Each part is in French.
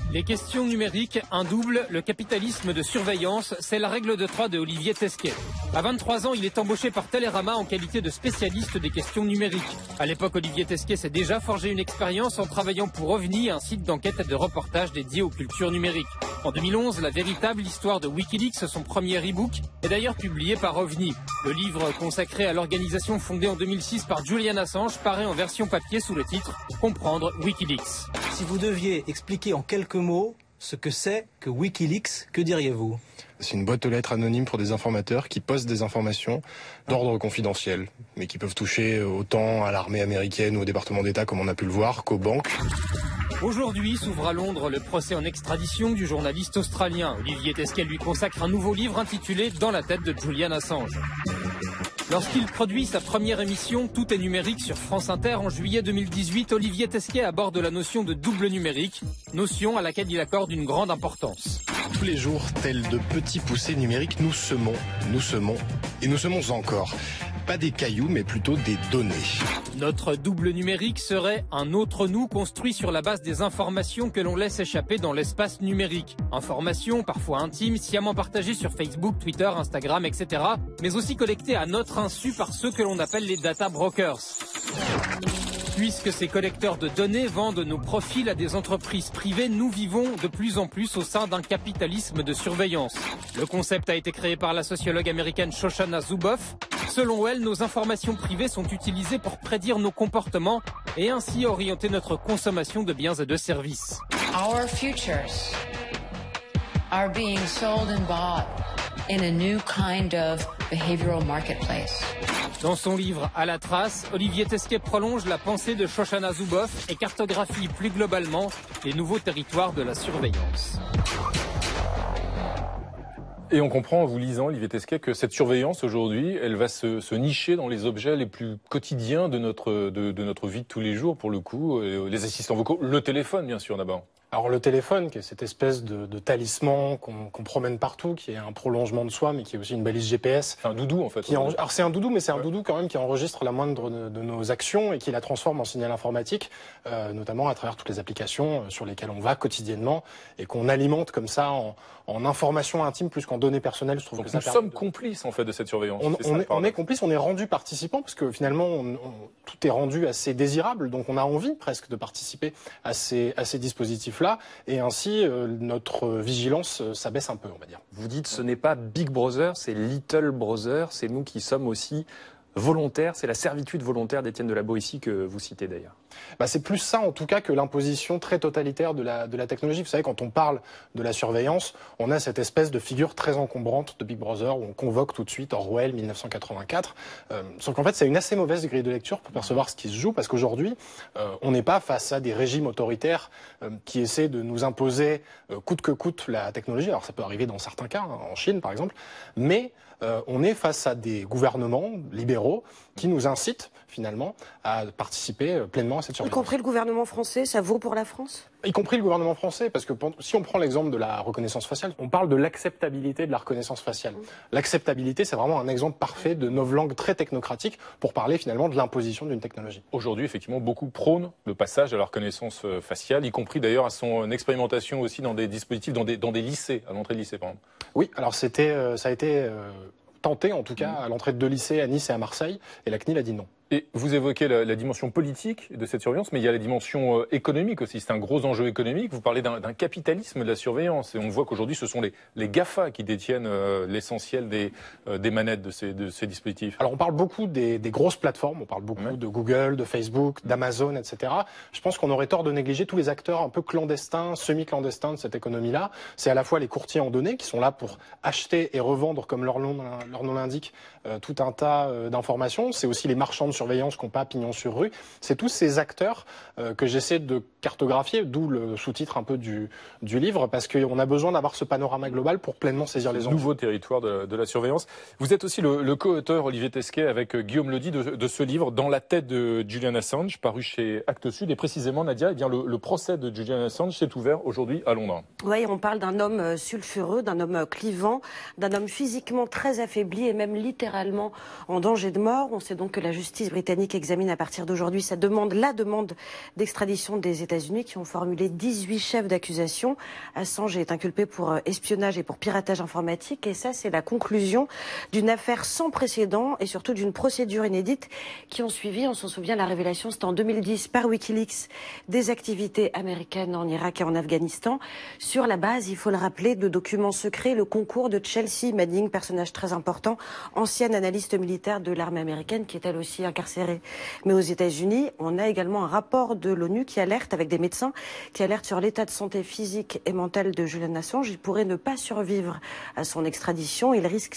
Les questions numériques, un double, le capitalisme de surveillance, c'est la règle de 3 de Olivier Tesquet. À 23 ans, il est embauché par Télérama en qualité de spécialiste des questions numériques. À l'époque, Olivier Tesquet s'est déjà forgé une expérience en travaillant pour OVNI, un site d'enquête et de reportage dédié aux cultures numériques. En 2011, la véritable histoire de Wikileaks, son premier e-book, est d'ailleurs publié par OVNI. Le livre consacré à l'organisation fondée en 2006 par Julian Assange paraît en version papier sous le titre « Comprendre Wikileaks ». Si vous deviez expliquer en quelques mots ce que c'est que Wikileaks, que diriez-vous ? C'est une boîte aux lettres anonyme pour des informateurs qui postent des informations d'ordre confidentiel, mais qui peuvent toucher autant à l'armée américaine ou au département d'État, comme on a pu le voir, qu'aux banques. Aujourd'hui s'ouvre à Londres le procès en extradition du journaliste australien. Olivier Tesquet lui consacre un nouveau livre intitulé « Dans la tête de Julian Assange ». Lorsqu'il produit sa première émission « Tout est numérique » sur France Inter en juillet 2018, Olivier Tesquet aborde la notion de double numérique, notion à laquelle il accorde une grande importance. Tous les jours, tels de petits poussés numériques, nous semons et nous semons encore. Pas des cailloux, mais plutôt des données. Notre double numérique serait un autre nous construit sur la base des informations que l'on laisse échapper dans l'espace numérique. Informations parfois intimes, sciemment partagées sur Facebook, Twitter, Instagram, etc. mais aussi collectées à notre insu par ceux que l'on appelle les data brokers. Puisque ces collecteurs de données vendent nos profils à des entreprises privées, nous vivons de plus en plus au sein d'un capitalisme de surveillance. Le concept a été créé par la sociologue américaine Shoshana Zuboff. Selon elle, nos informations privées sont utilisées pour prédire nos comportements et ainsi orienter notre consommation de biens et de services. Our futures are being sold and bought in a new kind of behavioral marketplace. Dans son livre « À la trace », Olivier Tesquet prolonge la pensée de Shoshana Zuboff et cartographie plus globalement les nouveaux territoires de la surveillance. Et on comprend en vous lisant, Olivier Tesquet, que cette surveillance aujourd'hui, elle va se nicher dans les objets les plus quotidiens de notre vie de tous les jours, pour le coup, les assistants vocaux, le téléphone bien sûr d'abord. Alors le téléphone, qui est cette espèce de talisman qu'on promène partout, qui est un prolongement de soi, mais qui est aussi une balise GPS. C'est un doudou en fait. Alors c'est un doudou, mais c'est un doudou quand même qui enregistre la moindre de nos actions et qui la transforme en signal informatique, notamment à travers toutes les applications sur lesquelles on va quotidiennement et qu'on alimente comme ça en informations intimes plus qu'en données personnelles. Je trouve que ça nous sommes complices en fait de cette surveillance. On est complices, on est rendu participants parce que finalement tout est rendu assez désirable, donc on a envie presque de participer à ces dispositifs-là et ainsi notre vigilance s'abaisse un peu, on va dire. Vous dites ce n'est pas Big Brother, c'est Little Brother, c'est nous qui sommes aussi volontaire, c'est la servitude volontaire d'Étienne de la Boétie que vous citez d'ailleurs. C'est plus ça en tout cas que l'imposition très totalitaire de la technologie. Vous savez, quand on parle de la surveillance, on a cette espèce de figure très encombrante de Big Brother où on convoque tout de suite Orwell 1984. Sauf qu'en fait c'est une assez mauvaise grille de lecture pour percevoir ce qui se joue, parce qu'aujourd'hui on n'est pas face à des régimes autoritaires qui essaient de nous imposer coûte que coûte la technologie. Alors ça peut arriver dans certains cas, en Chine par exemple, mais on est face à des gouvernements libéraux qui nous incitent finalement à participer pleinement à cette surveillance. Y compris le gouvernement français, ça vaut pour la France ? Y compris le gouvernement français, parce que si on prend l'exemple de la reconnaissance faciale, on parle de l'acceptabilité de la reconnaissance faciale. L'acceptabilité, c'est vraiment un exemple parfait de novlangue très technocratique pour parler finalement de l'imposition d'une technologie. Aujourd'hui, effectivement, beaucoup prônent le passage à la reconnaissance faciale, y compris d'ailleurs à son expérimentation aussi dans des dispositifs, dans des lycées, à l'entrée de lycée par exemple. Oui, alors ça a été tenté en tout cas à l'entrée de 2 lycées à Nice et à Marseille, et la CNIL a dit non. Et vous évoquez la dimension politique de cette surveillance, mais il y a la dimension économique aussi. C'est un gros enjeu économique. Vous parlez d'un capitalisme de la surveillance. Et on voit qu'aujourd'hui, ce sont les GAFA qui détiennent l'essentiel des manettes de ces dispositifs. Alors on parle beaucoup des grosses plateformes. On parle beaucoup de Google, de Facebook, d'Amazon, etc. Je pense qu'on aurait tort de négliger tous les acteurs un peu clandestins, semi-clandestins de cette économie-là. C'est à la fois les courtiers en données qui sont là pour acheter et revendre, comme leur nom l'indique, tout un tas d'informations. C'est aussi les marchands de surveillance qui n'ont pas pignon sur rue. C'est tous ces acteurs que j'essaie de cartographier, d'où le sous-titre un peu du livre, parce qu'on a besoin d'avoir ce panorama global pour pleinement saisir les enjeux. Nouveau territoire de la surveillance. Vous êtes aussi le co-auteur, Olivier Tesquet, avec Guillaume Ledy, de ce livre, Dans la tête de Julian Assange, paru chez Actes Sud. Et précisément, Nadia, le procès de Julian Assange s'est ouvert aujourd'hui à Londres. Oui, on parle d'un homme sulfureux, d'un homme clivant, d'un homme physiquement très affaibli et même littéralement en danger de mort. On sait donc que la justice justice britannique examine à partir d'aujourd'hui la demande d'extradition des États-Unis qui ont formulé 18 chefs d'accusation. Assange est inculpé pour espionnage et pour piratage informatique. Et ça, c'est la conclusion d'une affaire sans précédent et surtout d'une procédure inédite qui ont suivi. On s'en souvient, la révélation, c'était en 2010 par Wikileaks des activités américaines en Irak et en Afghanistan. Sur la base, il faut le rappeler, de documents secrets, le concours de Chelsea Manning, personnage très important, ancienne analyste militaire de l'armée américaine qui est elle aussi incarcérée. Mais aux États-Unis, on a également un rapport de l'ONU qui alerte, avec des médecins, qui alerte sur l'état de santé physique et mentale de Julian Assange. Il pourrait ne pas survivre à son extradition. Il risque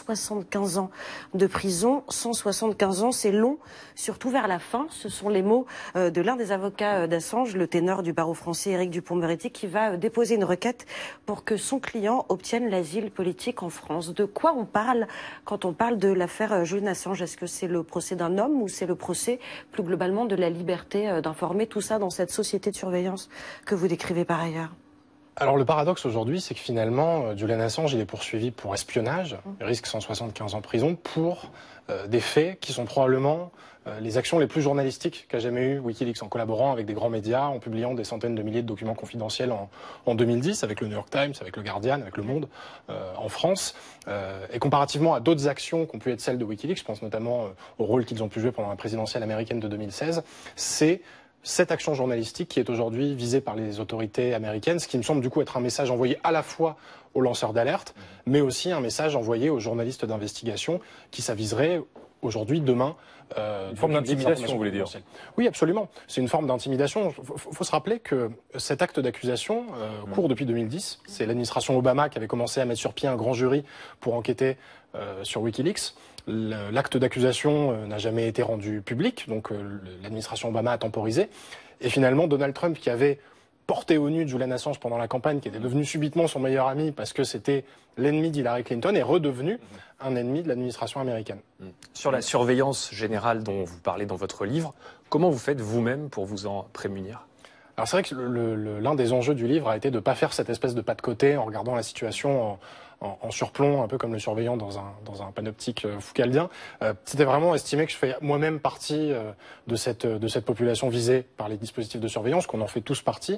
175 ans de prison. 175 ans, c'est long, surtout vers la fin. Ce sont les mots de l'un des avocats d'Assange, le ténor du barreau français, Éric Dupond-Moretti, qui va déposer une requête pour que son client obtienne l'asile politique en France. De quoi on parle quand on parle de l'affaire Julian Assange? Est-ce que c'est le procès d'un homme ou c'est le procès plus globalement de la liberté d'informer, tout ça dans cette société de surveillance que vous décrivez par ailleurs? Alors le paradoxe aujourd'hui, c'est que finalement, Julian Assange, il est poursuivi pour espionnage, il risque 175 ans de prison pour des faits qui sont probablement les actions les plus journalistiques qu'a jamais eu Wikileaks, en collaborant avec des grands médias, en publiant des centaines de milliers de documents confidentiels en 2010, avec le New York Times, avec le Guardian, avec Le Monde, en France. Et comparativement à d'autres actions qui ont pu être celles de Wikileaks, je pense notamment au rôle qu'ils ont pu jouer pendant la présidentielle américaine de 2016, c'est cette action journalistique qui est aujourd'hui visée par les autorités américaines, ce qui me semble du coup être un message envoyé à la fois aux lanceurs d'alerte, mais aussi un message envoyé aux journalistes d'investigation qui s'aviserait aujourd'hui, demain. Une forme d'intimidation, vous voulez dire? Oui, absolument. C'est une forme d'intimidation. Il faut se rappeler que cet acte d'accusation court depuis 2010. C'est l'administration Obama qui avait commencé à mettre sur pied un grand jury pour enquêter sur Wikileaks. L'acte d'accusation n'a jamais été rendu public, donc l'administration Obama a temporisé. Et finalement, Donald Trump, qui avait porté au nu Julian Assange pendant la campagne, qui était devenu subitement son meilleur ami parce que c'était l'ennemi d'Hillary Clinton, est redevenu un ennemi de l'administration américaine. Sur la surveillance générale dont vous parlez dans votre livre, comment vous faites vous-même pour vous en prémunir? Alors c'est vrai que l'un des enjeux du livre a été de ne pas faire cette espèce de pas de côté en regardant la situation en surplomb, un peu comme le surveillant dans un panoptique foucaldien. C'était vraiment estimer que je fais moi-même partie de cette population visée par les dispositifs de surveillance, qu'on en fait tous partie.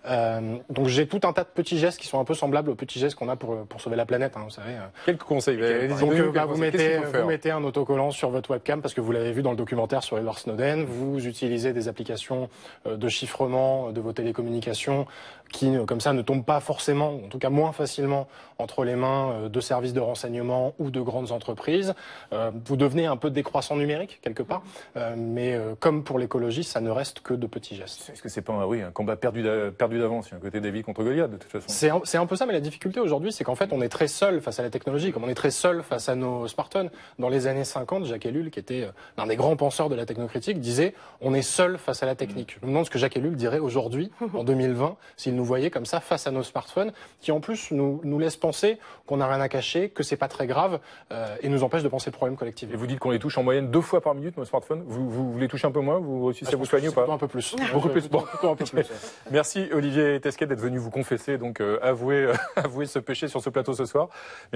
Donc j'ai tout un tas de petits gestes qui sont un peu semblables aux petits gestes qu'on a pour sauver la planète, hein, vous savez. Quelques conseils. Donc vous mettez un autocollant sur votre webcam parce que vous l'avez vu dans le documentaire sur Edward Snowden. Vous utilisez des applications de chiffrement de vos télécommunications qui, comme ça, ne tombent pas forcément, en tout cas moins facilement, entre les mains de services de renseignement ou de grandes entreprises. Vous devenez un peu décroissant numérique, quelque part. Mais comme pour l'écologie, ça ne reste que de petits gestes. Est-ce que c'est pas un combat perdu d'avance? Il y a un côté David contre Goliath, de toute façon. C'est un peu ça, mais la difficulté aujourd'hui, c'est qu'en fait, on est très seul face à la technologie, comme on est très seul face à nos smartphones. Dans les années 50, Jacques Ellul, qui était l'un des grands penseurs de la technocritique, disait « on est seul face à la technique ». Je me demande ce que Jacques Ellul dirait aujourd'hui, en 2020, s'il nous voyait comme ça face à nos smartphones, qui en plus nous laissent penser qu'on n'a rien à cacher, que c'est pas très grave, et nous empêche de penser le problème collectif. Et vous dites qu'on les touche en moyenne 2 fois par minute, nos smartphones. Vous les touchez un peu moins? Vous réussissez à vous soigner ou pas? Un peu plus. Beaucoup plus. Bon. Un peu plus. Merci Olivier Tesquet d'être venu vous confesser, donc avouer ce péché sur ce plateau ce soir. Merci.